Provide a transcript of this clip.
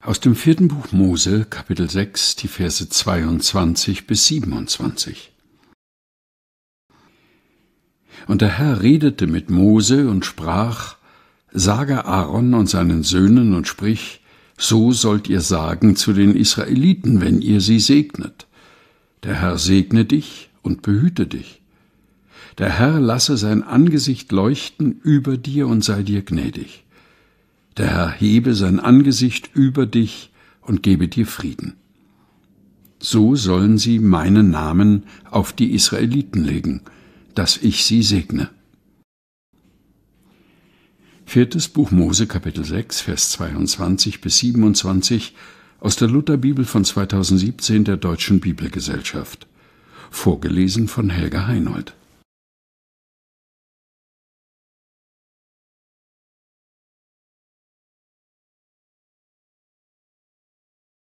Aus dem 4. Buch Mose, Kapitel 6, die Verse 22 bis 27. Und der Herr redete mit Mose und sprach: Sage Aaron und seinen Söhnen und sprich: So sollt ihr sagen zu den Israeliten, wenn ihr sie segnet. Der Herr segne dich und behüte dich. Der Herr lasse sein Angesicht leuchten über dir und sei dir gnädig. Der Herr hebe sein Angesicht über dich und gebe dir Frieden. So sollen sie meinen Namen auf die Israeliten legen, dass ich sie segne. 4. Buch Mose, Kapitel 6, Vers 22 bis 27 aus der Lutherbibel von 2017 der Deutschen Bibelgesellschaft. Vorgelesen von Helga Heinold.